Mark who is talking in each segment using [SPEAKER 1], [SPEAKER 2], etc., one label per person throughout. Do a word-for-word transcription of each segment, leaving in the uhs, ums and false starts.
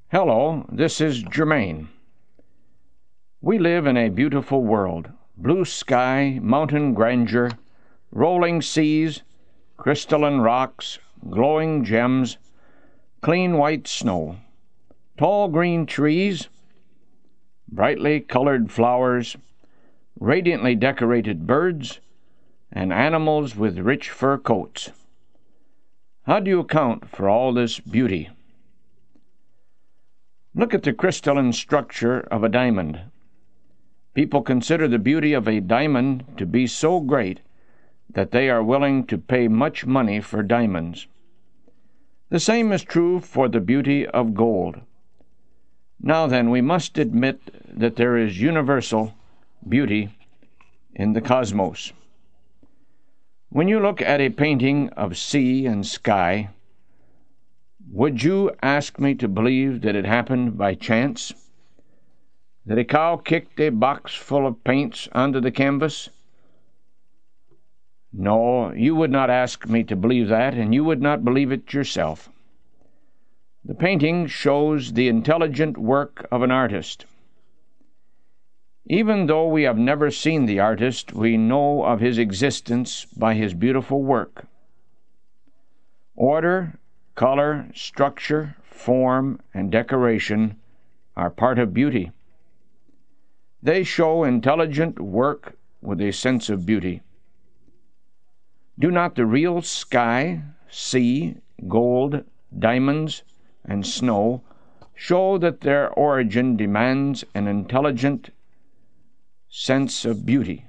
[SPEAKER 1] Hello, this is Germain. We live in a beautiful world. Blue sky, mountain grandeur, rolling seas, crystalline rocks, glowing gems, clean white snow, tall green trees, brightly colored flowers, radiantly decorated birds, and animals with rich fur coats. How do you account for all this beauty? Look at the crystalline structure of a diamond. People consider the beauty of a diamond to be so great that they are willing to pay much money for diamonds. The same is true for the beauty of gold. Now then, we must admit that there is universal beauty in the cosmos. When you look at a painting of sea and sky, would you ask me to believe that it happened by chance? That a cow kicked a box full of paints onto the canvas? No, you would not ask me to believe that, and you would not believe it yourself. The painting shows the intelligent work of an artist. Even though we have never seen the artist, we know of his existence by his beautiful work. Order, color, structure, form, and decoration are part of beauty. They show intelligent work with a sense of beauty. Do not the real sky, sea, gold, diamonds, and snow show that their origin demands an intelligent sense of beauty?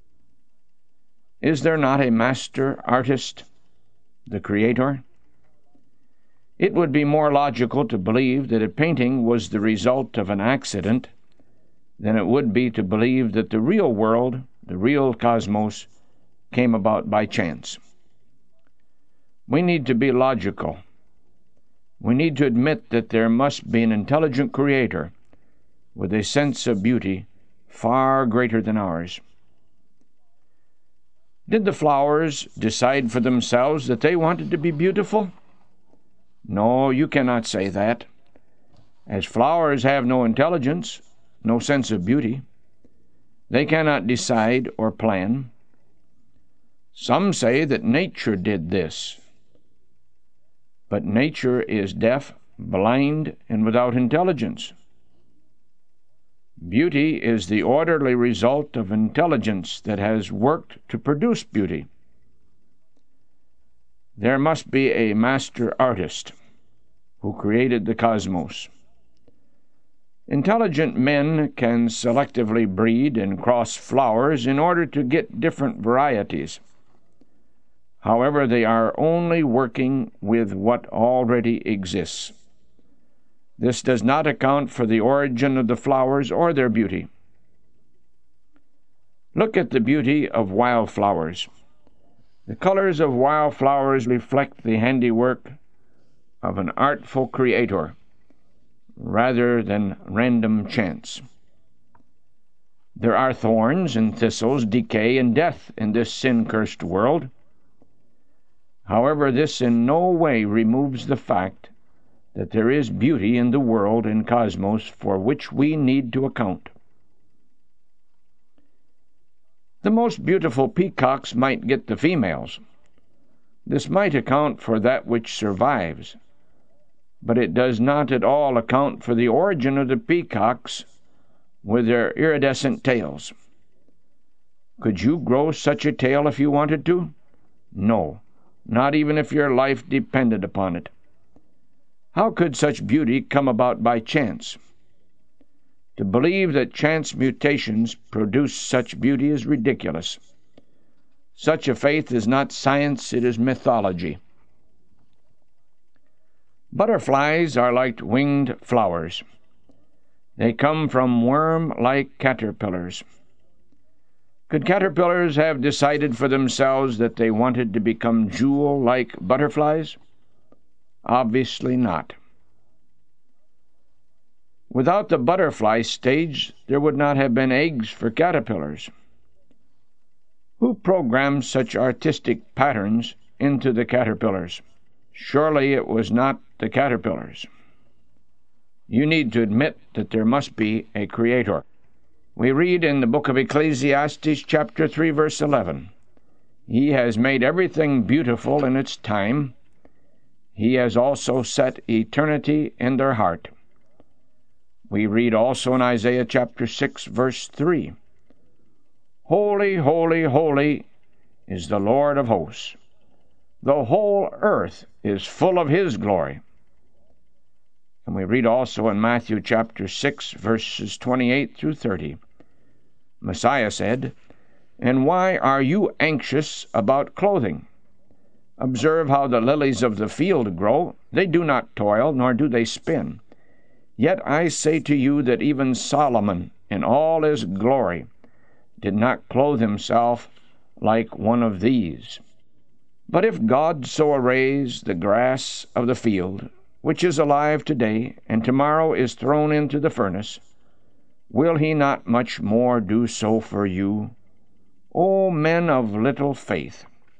[SPEAKER 1] Is there not a master artist, the Creator? It would be more logical to believe that a painting was the result of an accident than it would be to believe that the real world, the real cosmos, came about by chance. We need to be logical. We need to admit that there must be an intelligent Creator with a sense of beauty far greater than ours. Did the flowers decide for themselves that they wanted to be beautiful? No, you cannot say that. As flowers have no intelligence, no sense of beauty, they cannot decide or plan. Some say that nature did this. But nature is deaf, blind, and without intelligence. Beauty is the orderly result of intelligence that has worked to produce beauty. There must be a master artist who created the cosmos. Intelligent men can selectively breed and cross flowers in order to get different varieties. However, they are only working with what already exists. This does not account for the origin of the flowers or their beauty. Look at the beauty of wildflowers. The colors of wildflowers reflect the handiwork of an artful Creator rather than random chance. There are thorns and thistles, decay and death in this sin-cursed world. However, this in no way removes the fact that there is beauty in the world and cosmos for which we need to account. The most beautiful peacocks might get the females. This might account for that which survives, but it does not at all account for the origin of the peacocks with their iridescent tails. Could you grow such a tail if you wanted to? No, not even if your life depended upon it. How could such beauty come about by chance? To believe that chance mutations produce such beauty is ridiculous. Such a faith is not science, it is mythology. Butterflies are like winged flowers. They come from worm-like caterpillars. Could caterpillars have decided for themselves that they wanted to become jewel-like butterflies? Obviously not. Without the butterfly stage, there would not have been eggs for caterpillars. Who programmed such artistic patterns into the caterpillars? Surely it was not the caterpillars. You need to admit that there must be a Creator. We read in the book of Ecclesiastes, chapter three, verse eleven, He has made everything beautiful in its time. He has also set eternity in their heart. We read also in Isaiah chapter six, verse three, Holy, holy, holy is the Lord of hosts. The whole earth is full of His glory. And we read also in Matthew chapter six, verses twenty-eight through thirty, Messiah said, And why are you anxious about clothing? Observe how the lilies of the field grow. They do not toil, nor do they spin. Yet I say to you that even Solomon, in all his glory, did not clothe himself like one of these. But if God so arrays the grass of the field, which is alive today, and tomorrow is thrown into the furnace, will He not much more do so for you, O men of little faith?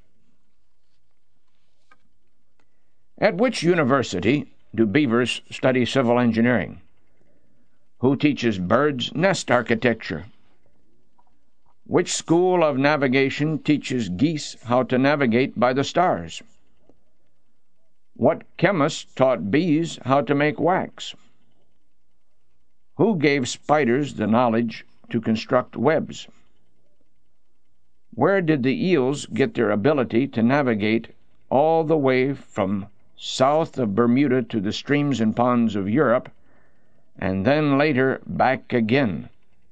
[SPEAKER 1] At which university do beavers study civil engineering? Who teaches birds nest architecture? Which school of navigation teaches geese how to navigate by the stars? What chemist taught bees how to make wax? Who gave spiders the knowledge to construct webs? Where did the eels get their ability to navigate all the way from south of Bermuda to the streams and ponds of Europe, and then later back again?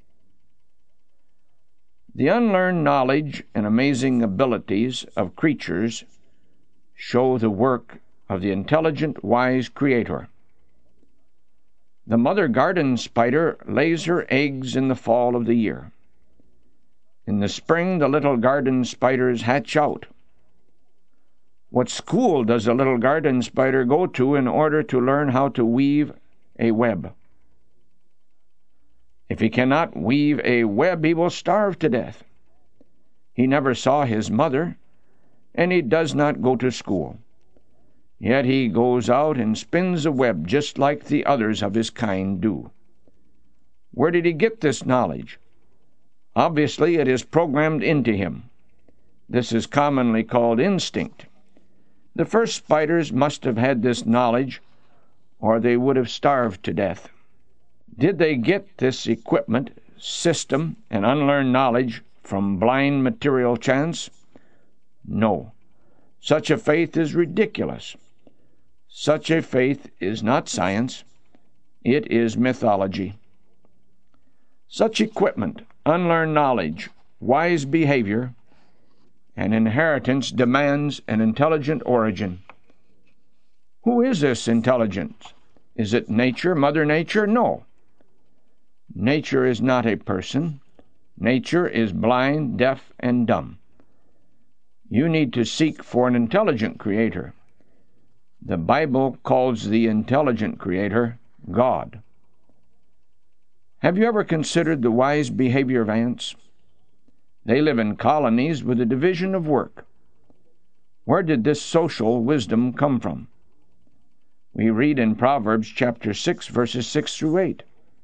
[SPEAKER 1] The unlearned knowledge and amazing abilities of creatures show the work of the intelligent, wise Creator. The mother garden spider lays her eggs in the fall of the year. In the spring, the little garden spiders hatch out. What school does a little garden spider go to in order to learn how to weave a web? If he cannot weave a web, he will starve to death. He never saw his mother, and he does not go to school. Yet he goes out and spins a web just like the others of his kind do. Where did he get this knowledge? Obviously, it is programmed into him. This is commonly called instinct. The first spiders must have had this knowledge, or they would have starved to death. Did they get this equipment, system, and unlearned knowledge from blind material chance? No. Such a faith is ridiculous. Such a faith is not science. It is mythology. Such equipment, unlearned knowledge, wise behavior, and inheritance demands an intelligent origin. Who is this intelligence? Is it nature, Mother Nature? No. Nature is not a person. Nature is blind, deaf, and dumb. You need to seek for an intelligent Creator. The Bible calls the intelligent Creator God. Have you ever considered the wise behavior of ants? They live in colonies with a division of work. Where did this social wisdom come from? We read in Proverbs chapter six, verses six through eight.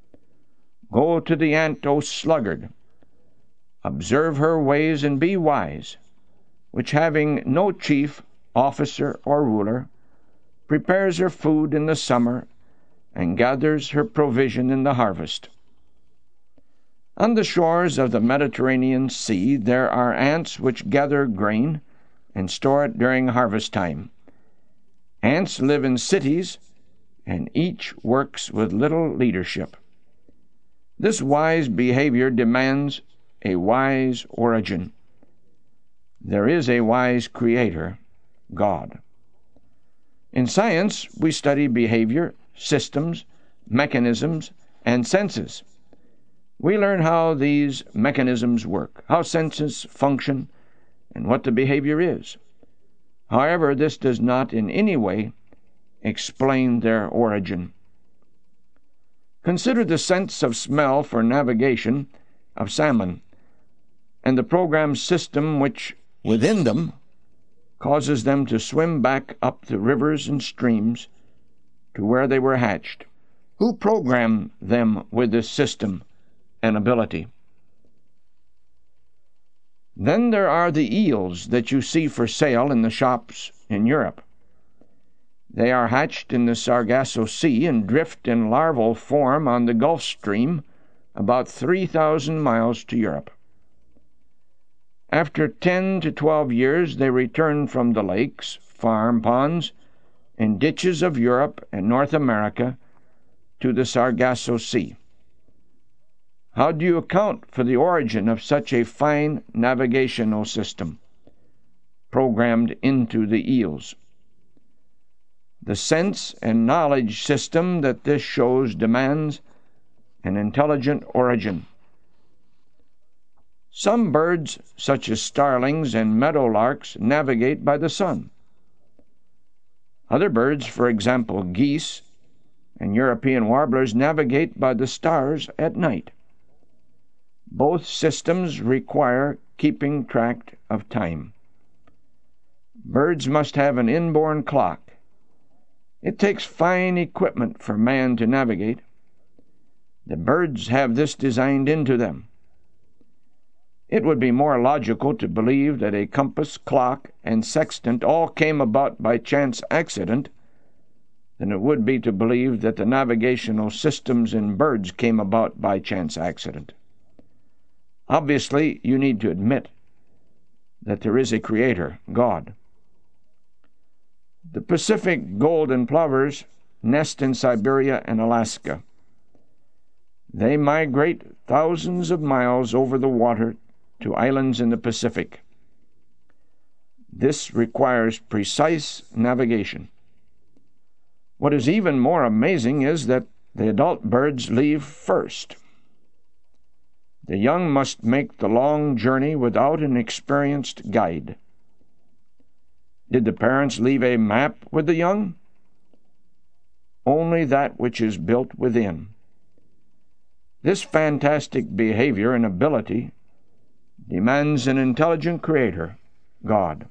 [SPEAKER 1] Go to the ant, O sluggard. Observe her ways and be wise, which having no chief, officer, or ruler, prepares her food in the summer, and gathers her provision in the harvest. On the shores of the Mediterranean Sea there are ants which gather grain and store it during harvest time. Ants live in cities, and each works with little leadership. This wise behavior demands a wise origin. There is a wise Creator, God. In science, we study behavior, systems, mechanisms, and senses. We learn how these mechanisms work, how senses function, and what the behavior is. However, this does not in any way explain their origin. Consider the sense of smell for navigation of salmon, and the programmed system which, within them, causes them to swim back up the rivers and streams to where they were hatched. Who programmed them with this system and ability? Then there are the eels that you see for sale in the shops in Europe. They are hatched in the Sargasso Sea and drift in larval form on the Gulf Stream about three thousand miles to Europe. After ten to twelve years, they return from the lakes, farm ponds, and ditches of Europe and North America to the Sargasso Sea. How do you account for the origin of such a fine navigational system programmed into the eels? The sense and knowledge system that this shows demands an intelligent origin. Some birds, such as starlings and meadowlarks, navigate by the sun. Other birds, for example geese and European warblers, navigate by the stars at night. Both systems require keeping track of time. Birds must have an inborn clock. It takes fine equipment for man to navigate. The birds have this designed into them. It would be more logical to believe that a compass, clock, and sextant all came about by chance accident than it would be to believe that the navigational systems in birds came about by chance accident. Obviously, you need to admit that there is a creator, God. The Pacific golden plovers nest in Siberia and Alaska. They migrate thousands of miles over the water to islands in the Pacific. This requires precise navigation. What is even more amazing is that the adult birds leave first. The young must make the long journey without an experienced guide. Did the parents leave a map with the young? Only that which is built within. This fantastic behavior and ability demands an intelligent creator, God.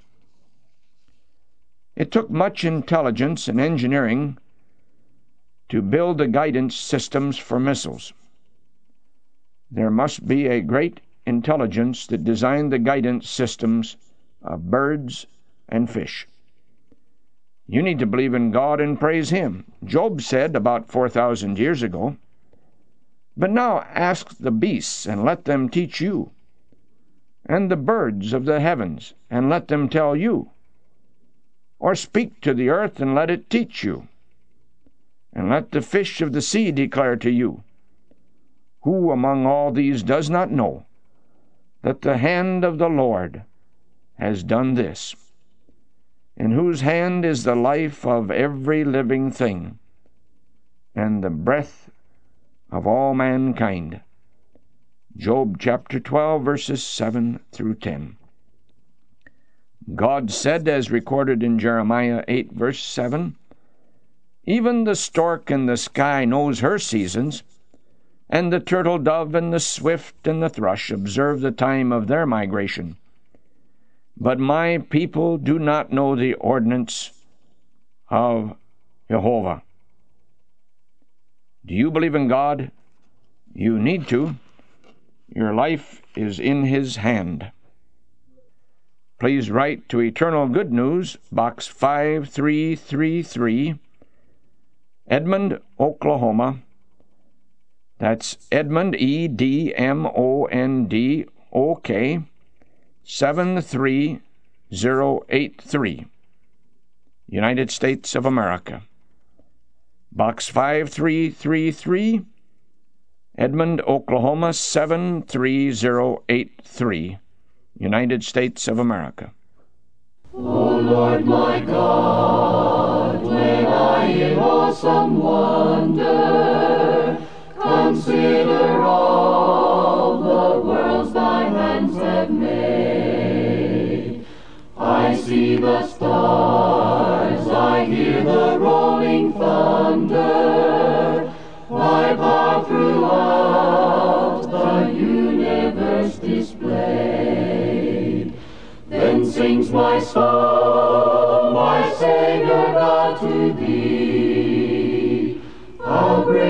[SPEAKER 1] It took much intelligence and engineering to build the guidance systems for missiles. There must be a great intelligence that designed the guidance systems of birds and fish. You need to believe in God and praise Him. Job said about four thousand years ago, "But now ask the beasts, and let them teach you, and the birds of the heavens, and let them tell you. Or speak to the earth, and let it teach you. And let the fish of the sea declare to you. Who among all these does not know that the hand of the Lord has done this, in whose hand is the life of every living thing, and the breath of all mankind?" Job chapter twelve, verses seven through ten. God said, as recorded in Jeremiah eight, verse seven, "Even the stork in the sky knows her seasons, and the turtle dove and the swift and the thrush observe the time of their migration. But my people do not know the ordinance of Jehovah." Do you believe in God? You need to. Your life is in His hand. Please write to Eternal Good News, Box five three three three, Edmond, Oklahoma. That's Edmond, E D M O N D, O K, seven three zero eight three, United States of America. Box five three three three, Edmond, Oklahoma, seven three zero eight three, United States of America.
[SPEAKER 2] O Lord my God, when I in awesome wonder consider all the worlds thy hands have made, I see the stars, I hear the rolling thunder, thy power throughout the universe displayed. Then sings my soul,